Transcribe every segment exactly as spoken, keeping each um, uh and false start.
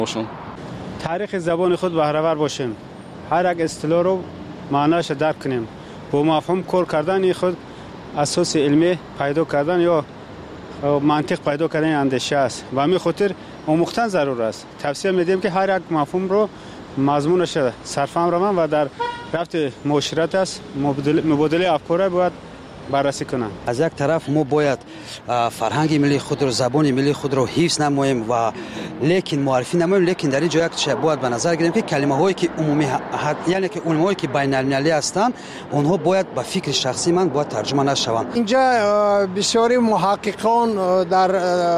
باشن. تاریخ زبان خود بهره‌ور باشیم. هر یک اصطلاح رو معناش درک کنیم. با مفهوم کار کردن خود اساس علمی پیدا کردن یا منطق پیدا کردن اندیشه است و همین خاطر آموختن ضرور است. توصیه میدیم که هر یک مفهوم رو مضمونش صرفا روان و در رفت معاشرت است مبادله افکار باید بررسی کنند. از یک طرف ما باید فرهنگ ملی خود رو زبان ملی خود رو حفظ نماییم و لیکن معرفی نماییم، لیکن در اینجا یک چیز باید به نظر گیریم که کلمه هایی که عمومی یعنی که اون هایی که بین المللی هستند اونها باید به فکر شخصی من باید ترجمه نشوند. اینجا بسیاری محققان در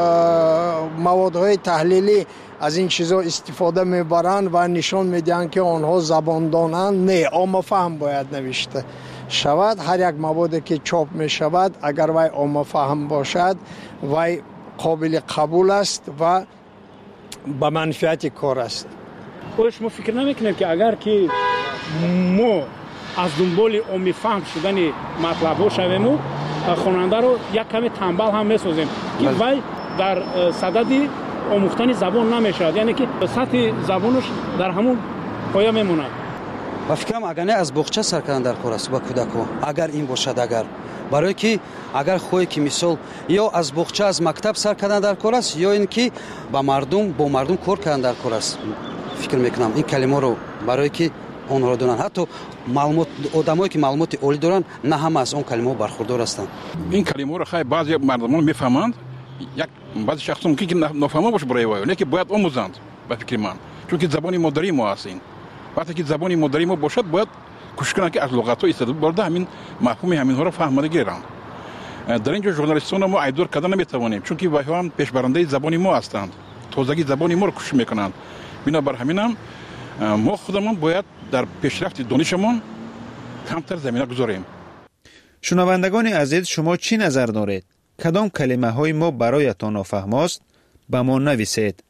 موادهای تحلیلی از این چیزا استفاده میبرند و نشان میدن که آنها زبان دانند. نه، عامه فهم باید نوشته شود. هر یک موادی که چاپ می شود اگر وی عامه فهم باشد وی قابل قبول است و به منفعت کار است. خودش ما فکر نمیکنیم که اگر که ما از دنبال عامه فهم شدن مطلب ها شویم و خواننده رو یک کمی تنبل هم میسازیم که وی در صدد آموختن زبان نمیشود، یعنی که سطح زبانش در همون پایه میموند. و فکرم اگر نه از بخچه سر کردن در کار است با کودکان، اگر این باشد، اگر برای که اگر خوی که مثال یا از بخچه از مکتب سر کردن در کار است یا اینکه با مردم با مردم کار کردن در کار است. فکر میکنم این کلمه رو برای که اون رو دونن حتی معلومات آدمایی که معلومات عالی دارن نه هم از اون کلمه برخوردار هستند. این کلمه رو خیلی بعضی مردمان میفهمند، یک بعضی شخصا ممکن که نفهمه باشه برای وای، نه که باید آموزند به فکر من، چون که زبان مادری ما هستین. وقتی که زبان مادری ما باشد باید کوشش کنند که از لغت‌ها استفاده برده همین مفهوم همین ها رو فهمیده گیرند. در اینجا ژورنالیستان ما ایدور کردن نمیتوانیم، چون که وای هم پیشبرنده زبان ما هستند، تازگی زبان ما رو کوشش میکنند. بنابر همینم ما خودمون باید در پیشرفت دانشمون کمتر زمینه گذاریم. شنوندگان عزیز، شما چی نظر دارید؟ کدام کلمه های ما برایتان نافهم است؟ به ما نویسید.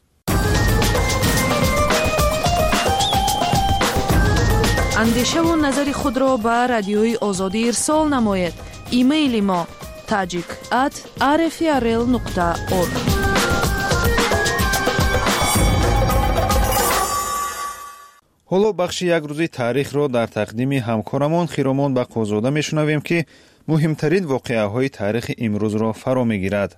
اندیشه و نظر خود را به رادیوی آزادی ارسال نمایید. ایمیل ما tajik at r f r l nokta org. حالا بخش یک روزی تاریخ را در تقدیم همکارمان خیرامان بقازاده میشنویم که مهمترین واقعه های تاریخ امروز را فرا میگیرد.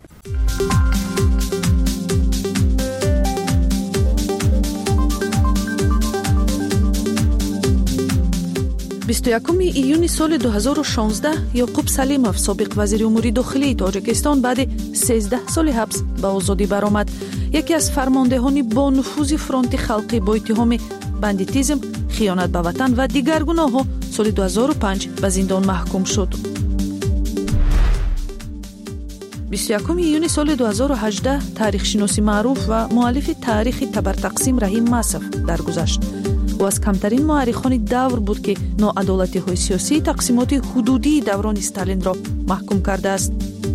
بیست و یکم ایون سال دو هزار و شانزده یعقوب سلیمов سابق وزیر امور داخلی تاجیکستان بعد سیزده سال حبس به آزادی برآمد. یکی از فرماندهان با نفوذ فرانت خلقی با اتهام بندیتیزم، خیانت به وطن و دیگر گناه‌ها سال دو هزار و پنج به زندان محکوم شد. بیست و یکم ایون سال دو هزار و هجده تاریخ شناسی معروف و مؤلف تاریخ تبر تقسیم رحیم مصف درگذشت. او از کمترین مورخان دور بود که ناعدالتی‌های سیاسی تقسیمات حدودی دوران استالین را محکوم کرده است.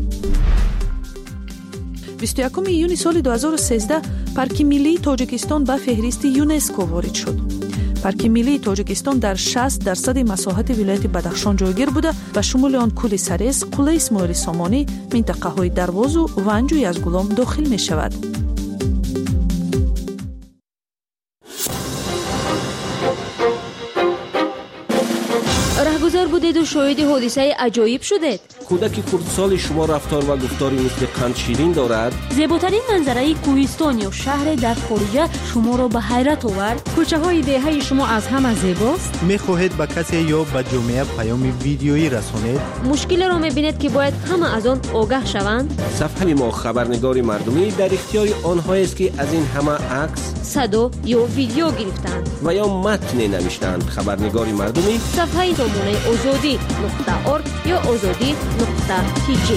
بیست و یکم ایون سال دو هزار و سیزده پارک ملی تاجیکستان به فهرست یونسکو وارد شد. پارک ملی تاجیکستان در شصت درصد مساحت ولایت بدخشان جایگیر بوده و شمول آن کوه سرس، قلعه اسماعیل سامانی، منطقه‌های درواز و ونجوی از گلام داخل می شود. رهگذر بودید و شاهد حادثه عجایب شدید. کودک خردسال شما رفتار و گفتاری مثل قند شیرین دارد. زیباترین منظره کوهستان یا شهر در خارج شما را به حیرت آورد. کوچه های دهه شما از همه زیباست. میخواهید به کسی یا به جامعه پیام ویدیویی رسانید؟ مشکل را میبینید که باید همه از آن آگاه شوند. صفحه ما خبرنگار مردمی در اختیار آنهایی است که از این همه عکس، صدا یا ویدیو گرفتند و یا متن نوشتند. خبرنگار مردمی صفحه نمونه آزادی نقطه org یا آزادی نقطه تی جی.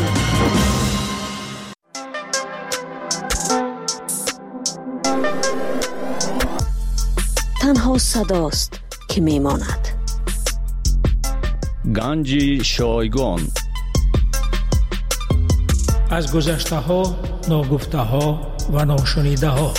تنها صداست که میماند. گنج شایگان از گذشته ها، ناگفته ها و ناشنیده ها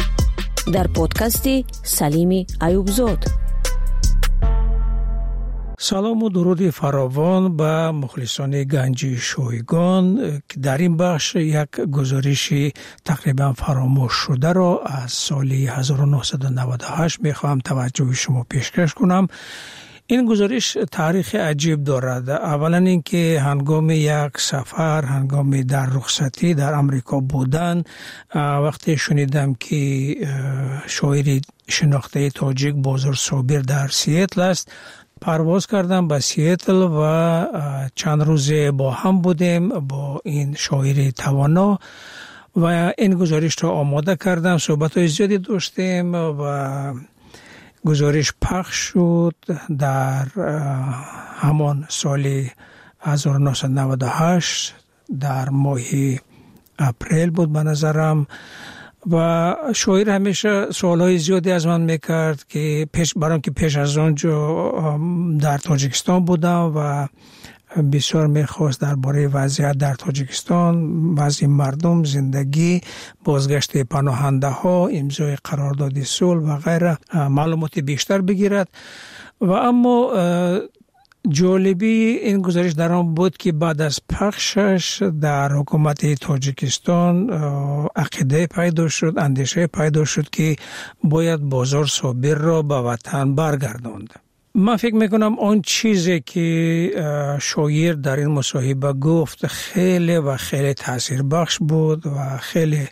در پادکست سلیم ایوبزاد. سلام و درود فراوان به مخلصان گنج شایگان که در این بخش یک گزارش تقریبا فراموش شده را از سال هزار و نهصد و نود و هشت میخواهم توجه شما پیشکش کنم. این گزارش تاریخ عجیب دارد. اولا اینکه هنگام یک سفر، هنگام در رخصتی در امریکا بودن، وقتی شنیدم که شاعر شناخته تاجیک بازار صابر در سیاتل است، پرواز کردم به سیاتل و چند روزه با هم بودیم با این شاعر توانا و این گزارش را آماده کردم. صحبت‌های زیادی داشتیم و گزارش پخش شد در همان سال هزار و نهصد و نود و هشت در ماه اپریل بود به نظرم و شاعر همیشه سوالهای زیادی از من میکرد که پیش برام که پیش از آنجا در تاجیکستان بودم و بسیار میخواست درباره وضعیت در تاجیکستان، وضع مردم، زندگی، بازگشت پناهنده ها، امضای قرارداد صلح و غیره معلومات بیشتر بگیرد. و اما جالبی این گزارش در آن بود که بعد از پخشش در حکومت تاجیکستان عقیده پیدا شد، اندیشه پیدا شد که باید بازار صابر را به وطن برگرداند. من فکر میکنم آن چیزی که شاعر در این مصاحبه گفت خیلی و خیلی تاثیر بخش بود و خیلی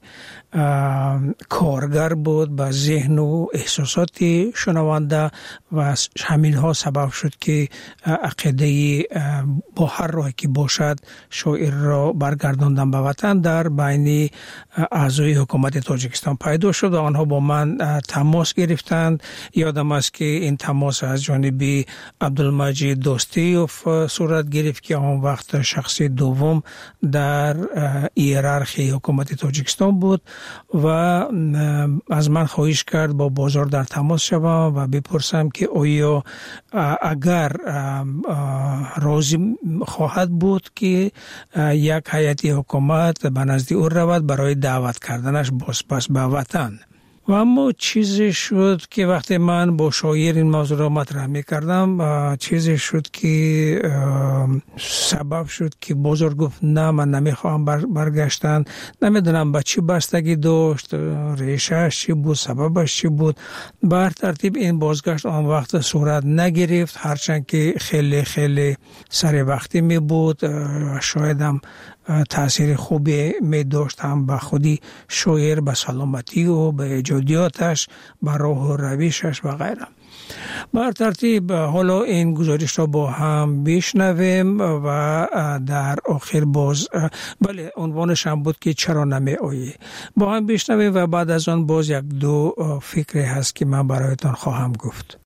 کارگر بود به ذهن و احساسات شنونده و همین ها سبب شد که عقیده با هر راهی که باشد شاعر را برگرداندن به وطن در بین اعضای حکومت تاجیکستان پیدا شد و آنها با من تماس گرفتند. یادم است که این تماس از جانب عبدالمجید دوستیوف صورت گرفت که آن وقت شخص دوم در هیرارخی حکومت تاجیکستان بود و از من خواهش کرد با بازار در تماس شوم و بپرسم که آیا اگر راضی خواهد بود که یک هیئت حکومت به نزد او رود برای دعوت کردنش بازپس به وطن. و اما چیزی شد که وقتی من با شاعر این موضوع را مطرح می کردم، چیزی شد که سبب شد که بزرگ گفت نه من نمی خواهم بر برگشتن. نمیدونم به چی بستگی داشت، ریشهش چی بود، سببش چی بود. بر ترتیب این بازگشت آن وقت صورت نگرفت، هرچند که خیلی خیلی سر وقتی می بود. شاید هم تأثیر خوبی می داشت هم به خودی شاعر، به سلامتی و به ایجادیاتش، به راه و رویشش و غیره. بر ترتیب حالا این گزارش را با هم بشنویم و در آخر باز بله عنوانش هم بود که چرا نمی آیی، با هم بشنویم و بعد از آن باز یک دو فکری هست که من برایتان خواهم گفت.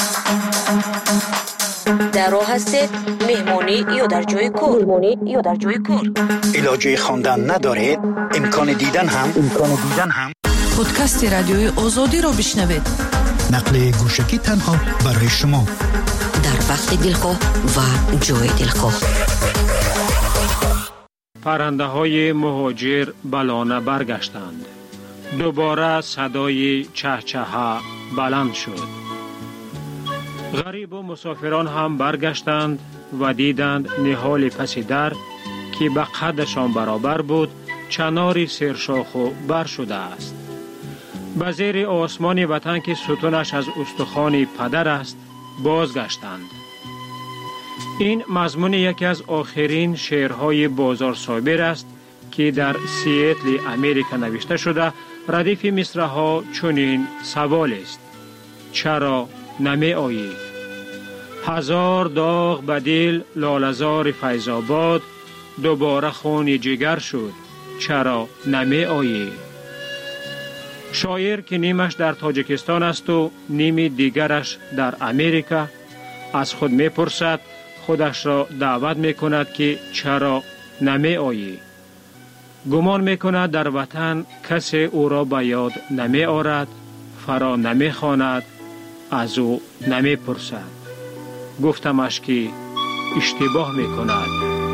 در راه هستید مهمانی یا در جای کار، مهمانی یا در جای کار، علاجه خواندن ندارید، امکان دیدن هم امکان دیدن هم پادکست رادیوی آزادی را بشنوید. نقل گوشکی تنها برای شما در وقت دلخواه و جای دلخواه. پرنده های مهاجر بلانه برگشتند. دوباره صدای چهچها بلند شد. غریب و مسافران هم برگشتند و دیدند نهال پس در که به قدشان برابر بود چناری سرشاخ و بر شده است. به زیر آسمان وطن که ستونش از استخوان پدر است بازگشتند. این مضمون یکی از آخرین شعرهای بازار صابر است که در سیاتل امریکا نوشته شده. ردیف مصرع‌ها چنین سوال است: چرا نمی آیی؟ هزار داغ به دل لاله‌زار فیض‌آباد، دوباره خون جگر شد چرا نمی آیی؟ شاعر که نیمش در تاجیکستان است و نیمی دیگرش در امریکا از خود می پرسد، خودش را دعوت می کند که چرا نمی آیی؟ گمان می کند در وطن کسی او را به یاد نمی آرد، فرا نمی خواند، از او نمی پرسد. گفتمش که اشتباه می کند.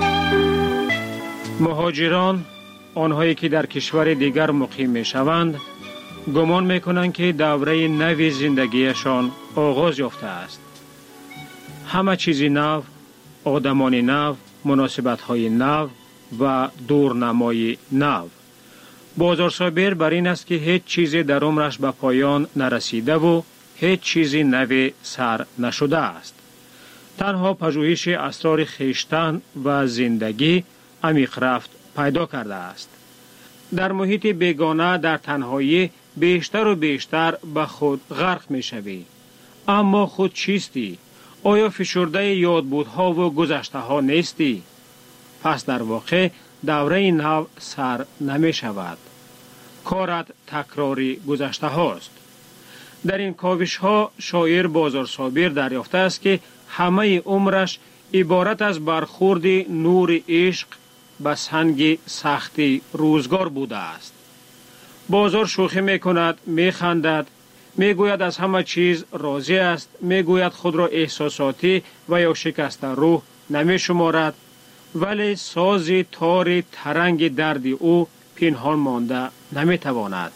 مهاجران، آنهایی که در کشور دیگر مقیم می شوند، گمان می کنند که دوره نوی زندگیشان آغاز یافته است. همه چیز نو، آدمان نو، مناسبت های نو و دورنمای نو. بازار صابر بر این است که هیچ چیزی در عمرش به پایان نرسیده و هیچ چیزی نوی سر نشده است. تنها پژوهش اسرار خویشتن و زندگی عمیق رفت پیدا کرده است. در محیط بیگانه در تنهایی بیشتر و بیشتر به خود غرق می شوی. اما خود چیستی؟ آیا فشرده یادبودها و گذشته ها نیستی؟ پس در واقع دوره نو سر نمی شود. کارت تکراری گذشته هاست. در این کاوش ها شاعر بازار صابر دریافته است که همه عمرش عبارت از برخورد نور عشق به سنگ سختی روزگار بوده است. بازار شوخی می کند، می خندد، می گوید از همه چیز راضی است، می گوید خود را احساساتی و یا شکسته روح نمی شمارد، ولی ساز تار ترنگ درد او پنهان مانده نمی تواند.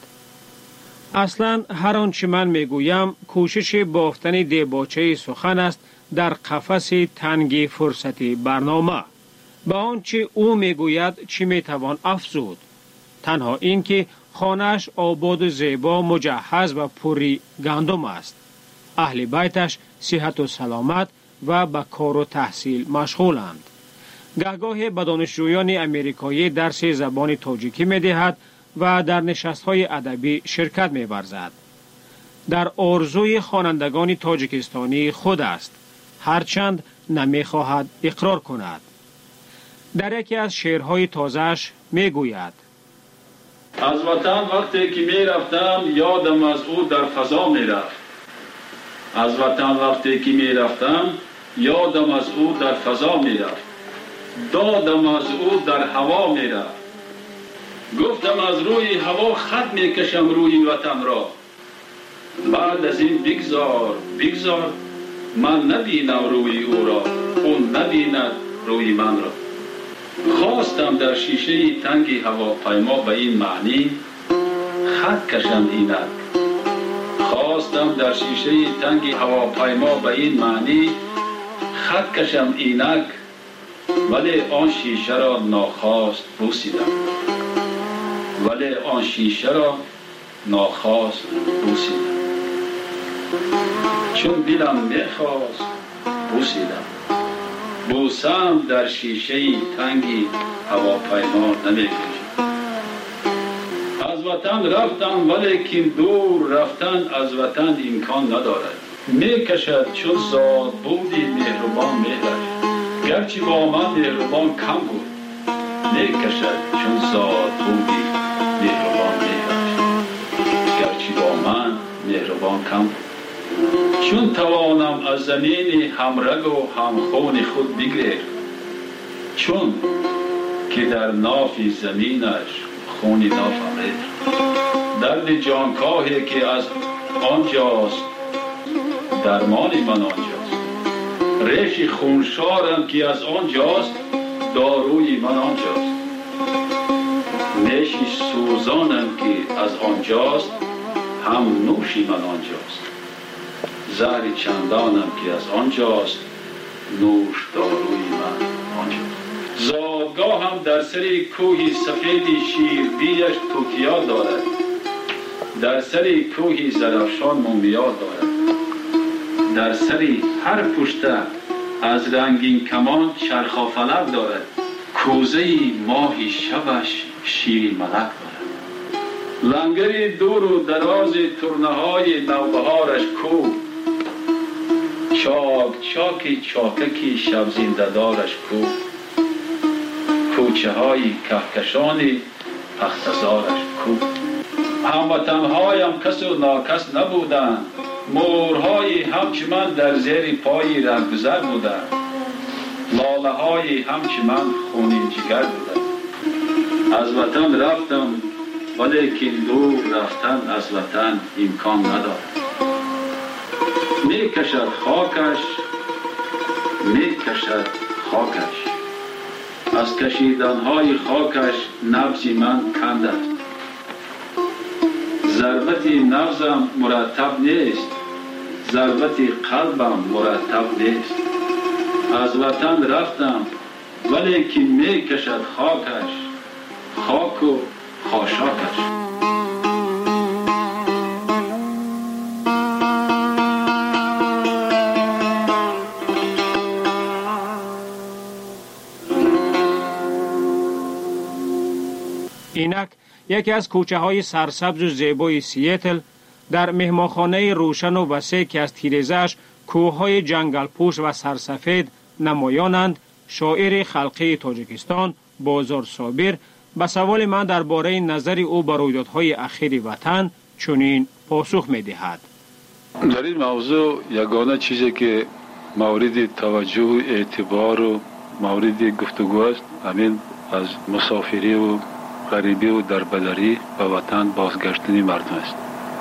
اصلا هر آنچه من می گویم کوشش بافتن دیباچه سخن است در قفس تنگ فرصتی برنامه. با آنچه او می گوید چی می توان افزود؟ تنها این که خانه‌اش آباد و زیبا، مجهز و پوری گندم است. اهل بیتش صحت و سلامت و به کار و تحصیل مشغولند. گهگاه به دانشجویان امریکایی درس زبان تاجیکی می دهد و در نشست‌های ادبی شرکت می ورزد. در آرزوی خوانندگان تاجیکستانی خود است، هرچند نمی خواهد اقرار کند. در یکی از شعرهای تازه‌اش می گوید: از وطن وقتی که می رفتم یادم از او در فضا می رفت. از وطن وقتی که می رفتم یادم از او در فضا می رفت. دادم از او در هوا می رفت. گفتم از روی هوا خط می کشم روی وطن را. بعد از این بگذار بگذار من نبینم روی او را، اون نبیند روی من را. خواستم در شیشه تنگی هواپیما به این معنی خط کشم اینک. خواستم در شیشه تنگی هواپیما به این معنی خط کشم اینک، ولی آن شیشه را ناخواست بوسیدم. ولی آن شیشه را ناخواست بوسیدم. چون دلم میخواست بوسیدم. بوسم در شیشه تنگی هواپیما نمیکشم. از وطن رفتم ولیکن دور رفتن از وطن امکان ندارد. میکشد چون زاد بودی مهربان مهرش، گرچه با من مهربان کم بود. میکشد چون زاد بودی مهربان مهرش، گرچه با من مهربان کم بود. چون توانم از زمین همرگ و همخون خود بگریر، چون که در نافی زمینش خونی نافم ریخت. درد جانکاهی که از آنجاست درمانی من آنجاست. ریش خونشارم که از آنجاست داروی من آنجاست. نیشی سوزانم که از آنجاست هم نوشی من آنجاست. زهر چندانم که از آنجاست نوش داروی من آنجاست. زادگاه هم در سری کوهی سفیدی شیربیش توتیا دارد. در سری کوهی زرافشان مومیا دارد. در سری هر پشته از رنگین کمان چرخافلک دارد. کوزه ماهی شبش شیر ملک دارد. لنگری دور و دراز ترنه های نوبهارش کو، چاک چاکی چاککی شب زنده دارش کو. کوچه های کهکشانی پختزارش کو. هموطنهایم کس و ناکس نبودند. مورهایی همچه من در زیر پای رهگذر بودند. لاله های همچه من خونین جگر بودند. از وطن رفتم ولیکن دور رفتن از وطن امکان ندارد. می کشد خاکش می کشد خاکش. از کشیدنهای خاکش نبض من کند است. ضربت نبضم مرتب نیست، ضربت قلبم مرتب نیست. از وطن رفتم ولی که می کشد خاکش خاک و خاشاکش. اینک یکی از کوچه های سرسبز و زیبای سیاتل در مهمانخانه روشن و وسیع که از تیره‌اش کوههای جنگل پوش و سرسفید نمایانند، شاعر خلقی تاجیکستان بازار صابر به سوال من درباره نظر او بر رویدادهای اخیر وطن چنین پاسخ می‌دهد. در این موضوع یگانه چیزی که مورد توجه و اعتبار و مورد گفتگو است همین از مسافری و غریبی و دربدری به وطن بازگشتن مردم است.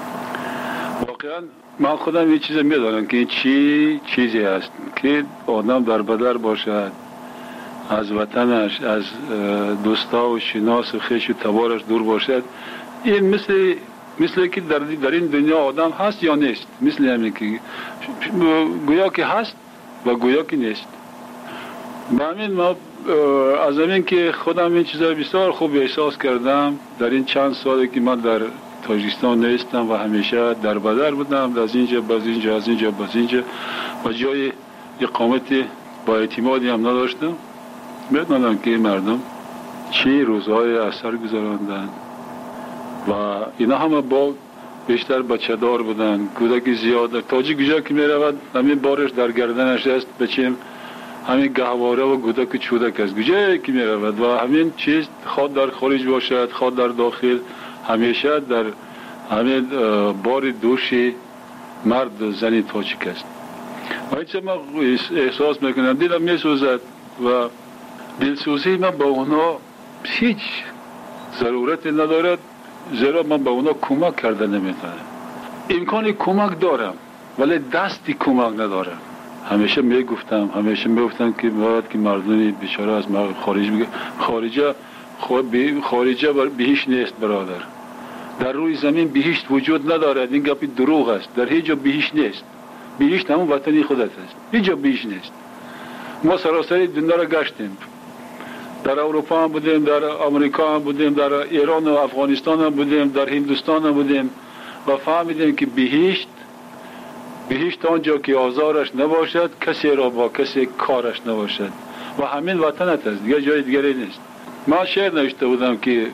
واقعا من خودم یه چیز میدانم که این چی چیزی است که آدم دربدر باشد، از وطنش، از دوستا و شناس و خویش و تبارش دور باشد. این مثل مثل که در, در این دنیا آدم هست یا نیست، مثل همین که گویا که هست و گویا که نیست. به همین ما از همین که خودم این چیزا بسیار خوب احساس کردم در این چند سالی که من در تاجیکستان نیستم و همیشه در بدر بودم، از اینجا باز اینجا از اینجا باز اینجا و جای اقامت با اعتمادی هم نداشتم. میدونم که مردم چی روزهای اثر گذراندن و اینا همه با بیشتر بچه دار بودن، کودک زیاد. تاجیک جا که میرود همین بارش در گردنش است، بچیم همین گهواره و کودک چودک است گوشه که میرود و همین چیز خود در خارج باشد خود در داخل همیشه در همین بار دوشی مرد و زنی تاجیک است. و اینچه من احساس میکنم دیدم میسوزد و دلسوزی من با اونا هیچ ضرورت ندارد، زیرا من با اونا کمک کرده نمیتونم. امکان کمک دارم ولی دستی کمک ندارم. همیشه میگفتم همیشه میگفتم که باید که مردمی بیچاره از خارج بگه خارجه خارجه بهشت نیست برادر. در روی زمین بهشت وجود ندارد. این گپی دروغ است. در هیچ جا بهشت نیست. بهشت همون وطنی خودت است. هیچ جا بهشت نیست. ما سراسر دنیا را گشتیم. در اروپا هم بودیم، در آمریکا هم بودیم، در ایران و افغانستان هم بودیم، در هندوستان هم بودیم و فهمیدیم که بهشت بهشت آنجا که آزارش نباشد، کسی را با کسی کارش نباشد و همین وطنت است، دیگه جای دیگری نیست. من شعر نوشته بودم که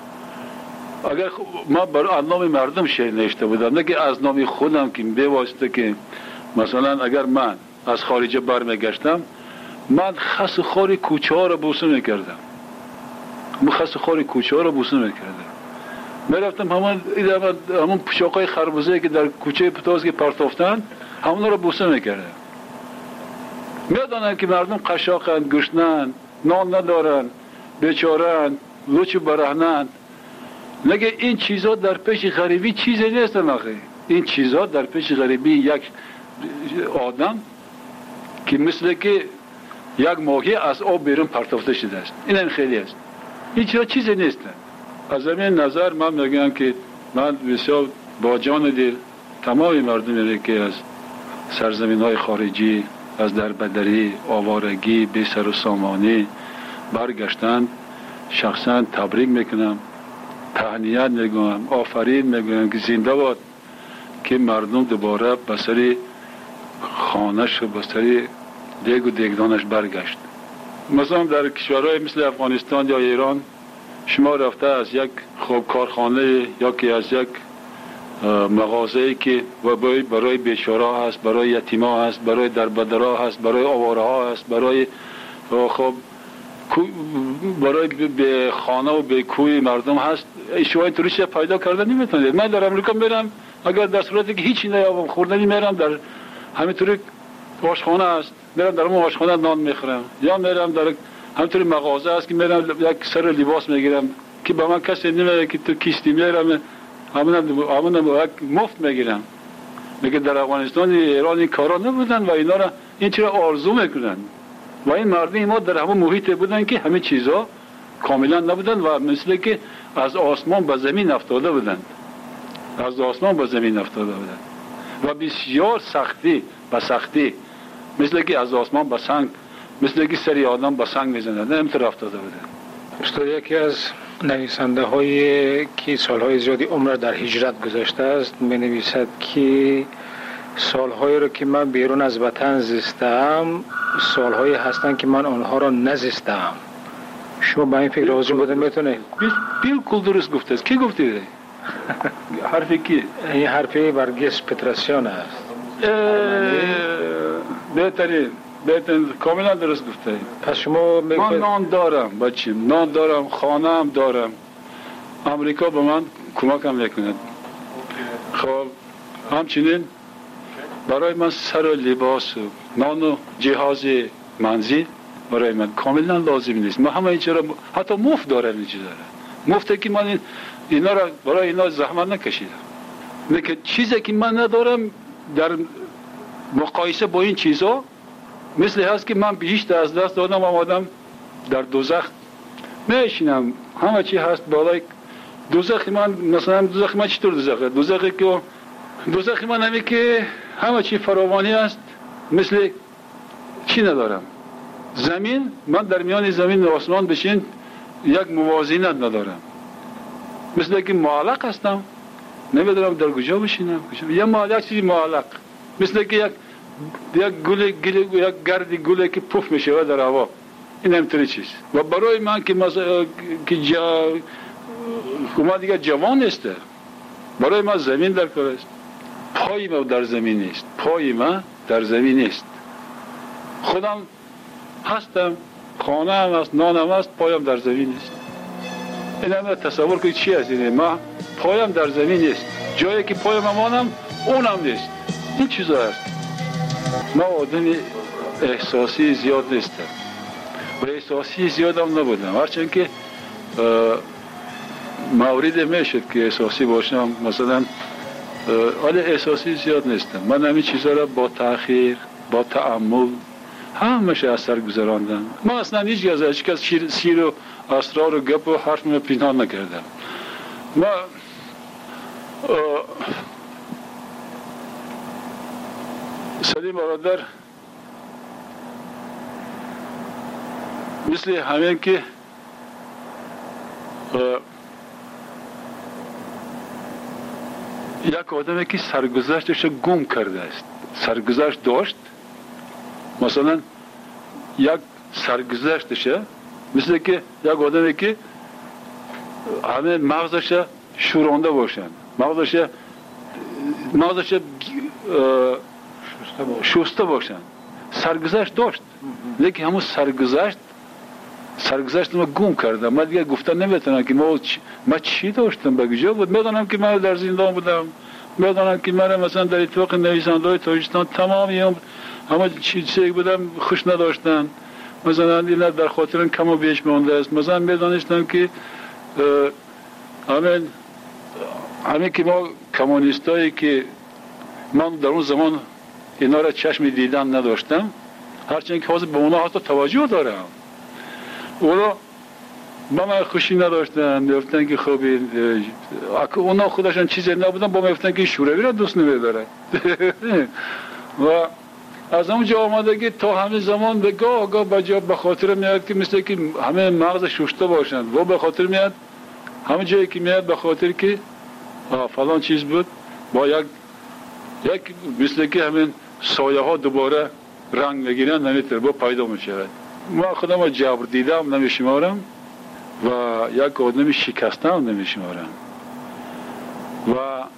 اگر من برای نام مردم شعر نوشته بودم، نه که از نام خودم که به واسطه که مثلا اگر من از خارجه برمیگشتم من خس خاری کوچه ها را بوسه میکردم. من خس خاری کوچه ها را بوسه میکردم. میرفتم همون همون پوشاکای خربوزه که در کوچه پتاز که پرتافتن همون را بوسه میکردم. میدونن که مردم قشاقند، گشنند، نان ندارن، بیچارند، لوچ برهنند. نگه این چیزا در پیش غریبی چیزی نیست. نخی این چیزا در پیش غریبی یک آدم که مثل که یک ماهی از آب بیرون پرتافته شده است. این هم خیلی است. این چیزا چیزی نیست. از همین نظر من میگم که من بسیار با جان دل تمام مردمی که از سرزمین های خارجی، از دربدری، آوارگی، بی سر و سامانی برگشتند شخصا تبریک میکنم، تهنیت میگم، آفرین میگم که زنده باد که مردم دوباره به سر خانه‌اش و به سر دیگ و دیگدانش برگشت. مثلا در کشورهای مثل افغانستان یا ایران شما رفته از یک خوب کارخانه یا که از یک مغازه‌ای که برای بیچاره هست، برای یتیما هست، برای دربدرها هست، برای آواره ها هست، برای خب برای به خانه و به کوی مردم هست، شما اینطوری چیز پیدا کردن نمیتونید. من در امریکا میرم اگر در صورتی که هیچی نیابم خوردنی میرم در همینطوری آشخانه است، میرم در اون آشخانه نان میخورم، یا میرم در همینطوری مغازه است که میرم یک سر لباس میگیرم که به من کسی نمیگه که تو کیستی میرم همون همون مفت میگیرم. میگه در افغانستان ایران این کارا نبودن و اینا را این چرا آرزو میکنن و این مردم ما در همون محیط بودن که همه چیزا کاملا نبودن و مثل که از آسمان به زمین افتاده بودند، از آسمان به زمین افتاده بودند و بسیار سختی به سختی مثل که از آسمان به سنگ مثل که سری آدم با سنگ میزنه. نه امتر افتاده بوده. استاد یکی از نویسنده هایی که سالهای زیادی عمر در هجرت گذاشته است می نویسد که سالهایی رو که من بیرون از وطن زیستم سالهایی هستند که من آنها را نزیستم. شما با این فکر راضی بودن میتونه؟ بالکل درست گفته است. کی گفته؟ حرفی کی؟ این حرفی ورگیس پتراسیان است. بهترین بهترین کاملا درست گفته. پس شما من نان دارم بچیم، نان دارم، خانه هم دارم. امریکا به من کمک هم میکند. خب همچنین برای من سر و لباس و نان و جهاز منزل برای من کاملا لازم نیست. من همه چیز را حتی مفت دارم این چیزا را. مفته که من اینا را برای اینا زحمت نکشیدم. لیکن چیزی که من ندارم در مقایسه با این چیزا مثل هست که من بیشتر از دست دادم آمدم در دوزخ میشینم. همه چی هست بالای دوزخ من. مثلا دوزخ من چطور دوزخه؟ دوزخی که دوزخ من همی که همه چی فراوانی است. مثل چی ندارم؟ زمین، من در میان زمین و آسمان بشین یک موازینت ندارم. مثل که معلق هستم، نمیدونم در کجا بشینم. یه معلق چیزی معلق، مثل که یک یک گل گل یک گرد گل که پف میشه در هوا. این همینطوری چیز. و برای من که مثلا که جا ما دیگه جوان نیست، برای من زمین در کار است. پای ما در زمین نیست. پای ما در زمین نیست. خودم هستم، خانه هم هست، نانم هست، پایم در زمین نیست. این همه تصور که چی هست اینه؟ ما پایم در زمین نیست. جایی که پایم امانم اونم نیست. این چیزا هست. ما آدم احساسی زیاد نیستم و احساسی زیاد هم نبودم. هرچند که موردی میشد که احساسی باشم، مثلا ولی احساسی زیاد نیستم. من همین چیزا را با تأخیر، با تأمل همشه اثر گذراندم. من اصلا هیچ از هیچ کس شیر, شیر و اسرار و گپ و حرف من پنهان نکردم. ما سلیم برادر مثل همین که یک آدمی که سرگذشتش گم کرده است. سرگذشت داشت، مثلا یک سرگذشتش مثل که یک آدمی که همه مغزش شورانده باشن، مغزش مغزش شسته باشن. سرگذشت داشت، لیکن همون سرگذشت سرگذشت ما گم کردم. من دیگه گفتن نمیتونم که ما چ... ما چی داشتم به کجا بود. میدونم که من در زندان بودم، میدونم که من مثلا در اتفاق نویسنده‌های تاجیکستان تمامی هم همه چیزی بودم خوش نداشتن. مثلا اینا در خاطر کم و بیش مونده است. مثلا میدونستم که همین همین که ما کمونیستایی که من در اون زمان اینا را چشم دیدن نداشتم، هرچند که حاضر به اونا حتی توجه دارم، اونا با من خوشی نداشتن. میفتن که خب اونا خودشان چیزی نبودن، با میفتن که شوروی را دوست نمیدارن. و از اونجا آمده که تا همین زمان به گاه گاه بجا به خاطر میاد که مثل که همه مغز ششته باشن و به خاطر میاد همه جایی که میاد به خاطر که فلان چیز بود با یک یک مثل که همین سایه ها دوباره رنگ میگیرن، نمیتونه با پیدا میشه. ما خودم جبر دیدم نمیشمارم و یک آدمی شکسته هم نمیشمارم و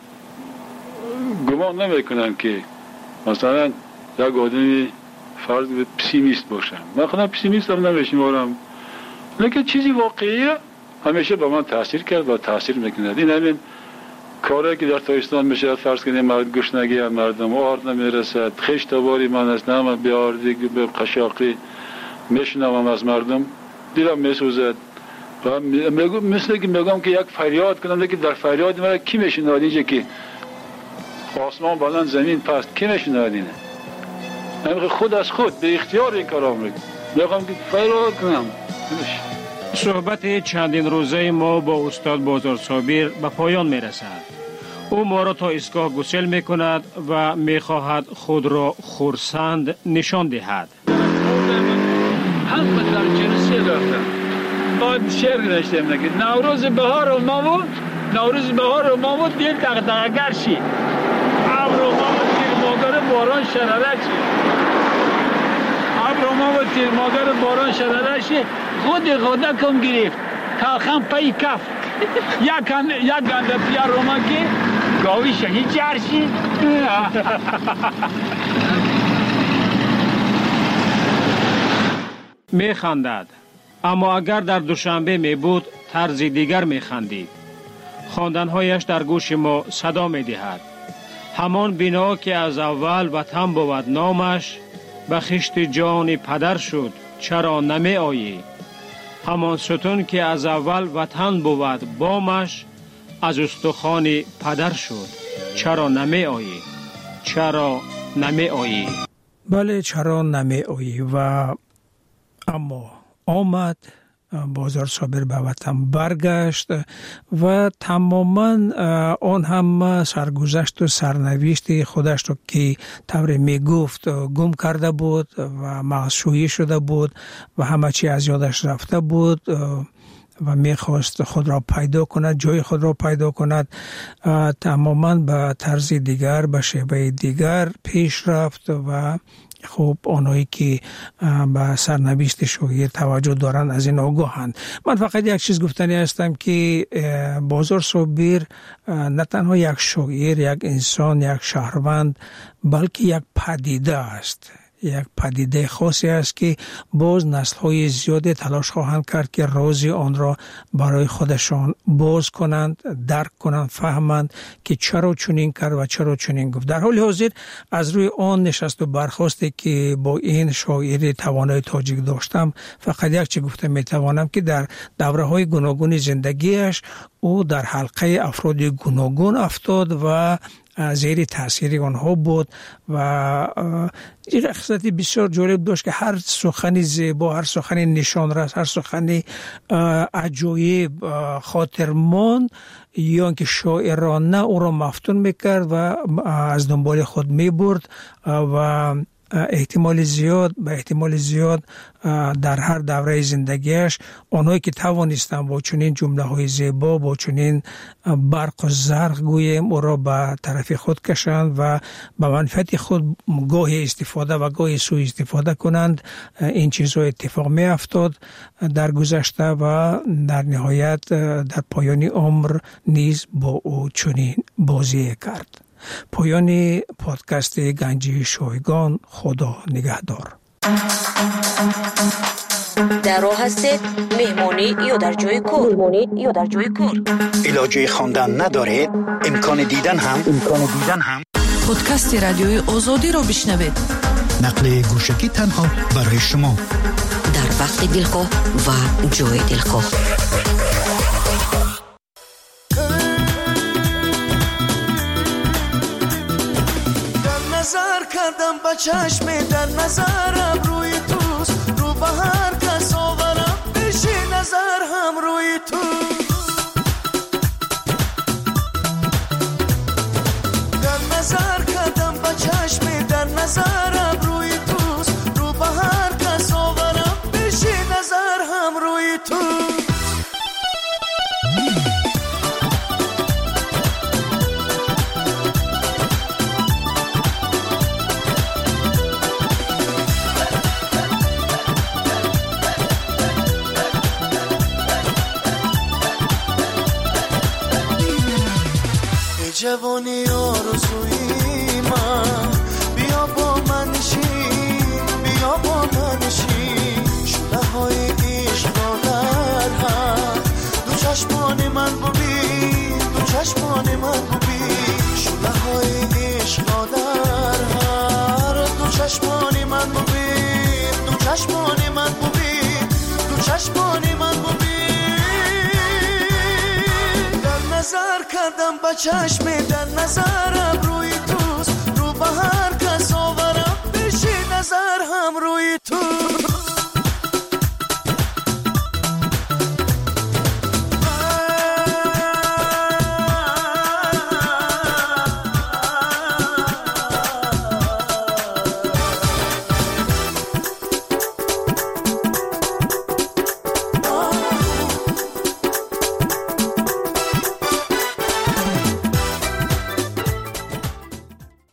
گمان نمیکنم که مثلا یک آدمی فرض به پسیمیست باشم. من خودم پسیمیست هم نمیشمارم، لیکن چیزی واقعیه همیشه به من تاثیر کرد و تاثیر میکنه. این همین کاری که در تاجیکستان میشه، فرض کنیم مرد گشنگی هم مردم آرد نمیرسد، خشت باری من از نام بیاردی به قشاقی میشنوم از مردم، دیلم میسوزد و مثل که میگم که یک فریاد کنم که در فریاد من کی میشنواد؟ اینجا که آسمان بلند زمین پست کی میشنواد؟ اینه من خود از خود به اختیار این کارا میکنم، میگم که فریاد کنم. صحبت چندین روزه ما با استاد بازار صابر به پایان میرسد. او ما را تا ایستگاه گسل میکند و میخواهد خود را خرسند نشان دهد. چند متر چهل سه داشتم. بعد شعر نوشتم که نوروز بهار اومد، نوروز بهار اومد دل دغدغه‌گر شی. ابر اومد تیر مادر باران شراره شی. ابر اومد تیر مادر باران شراره شی. خود خدا کم گرفت. تاخم پای کف. یک یک گنده پیار اومد که گاوی شهید جرشی. می خندد، اما اگر در دوشنبه می بود طرز دیگر می خندید. خواندنهایش در گوش ما صدا می دهد. همان بنا که از اول وطن بود نامش، به خشت جان پدر شد چرا نمی آیی؟ همان ستون که از اول وطن بود بامش، از استخوان پدر شد چرا نمی آیی؟ چرا نمی آیی؟ بله چرا نمی آیی؟ و اما آمد، بازار صابر به وطن برگشت و تماما آن هم سرگذشت و سرنوشت خودش رو که طور می گفت گم کرده بود و مغزشویی شده بود و همه چی از یادش رفته بود و میخواست خود را پیدا کند، جای خود را پیدا کند. تماما به طرز دیگر، به شیوه دیگر پیش رفت و خب آنهایی که به سرنوشت شوگیر توجه دارن از این آگاهند. من فقط یک چیز گفتنی هستم که بازار صابر نه تنها یک شوگیر، یک انسان، یک شهروند، بلکه یک پدیده است، یک پدیده خاصی است که باز نسل‌های زیادی تلاش خواهند کرد که راز آن را برای خودشان باز کنند، درک کنند، فهمند که چرا چنین کرد و چرا چنین گفت. در حال حاضر از روی آن نشست و برخاستی که با این شاعر توانای تاجیک داشتم، فقط یک چیز گفته میتوانم که در دوره‌های گوناگون زندگیش او در حلقه افراد گوناگون افتاد و زیر تاثیر آنها بود و این خصلتی بسیار جالب داشت که هر سخنی زیبا، هر سخنی نشانرس، هر سخنی عجایب خاطرمان یا که شاعرانه او را مفتون میکرد و از دنبال خود میبرد و احتمال زیاد به احتمال زیاد در هر دوره زندگیش آنهایی که توانستن با چنین جمله های زیبا، با چنین برق و زرق گویم او را به طرف خود کشند و به منفعت خود گاهی استفاده و گاهی سوء استفاده کنند. این چیزها اتفاق می افتاد در گذشته و در نهایت در پایان عمر نیز با او چنین بازی کرد. پایان پادکست گنجی شایگان. خدا نگهدار. در راه هستید مهمانی یا در جای کار؟ مهمانی یا در جای کار؟ علاجه خواندن ندارید؟ امکان دیدن هم امکان دیدن هم پادکست رادیوی آزادی رو بشنوید. نقل گوشکی تنها برای شما در وقت دلخواه و جای دلخواه. کردم با چشم در نظرم روی توست، رو به هر کس آورم پیشی نظر هم روی توست. در نظر کردم با چشم در نظرم روی توست، رو به هر کس آورم پیشی نظر هم روی توست. جوانی آرزوی من، بیا با من نشین، بیا با من نشین. شده های عشق را در هم دو چشمان من ببین، دو چشمان من ببین. شده های عشق را در هم دو چشمان من ببین، دو چشمان من ببین، دو چشمان من ببین. نظر کردم با چشم در نظرم روی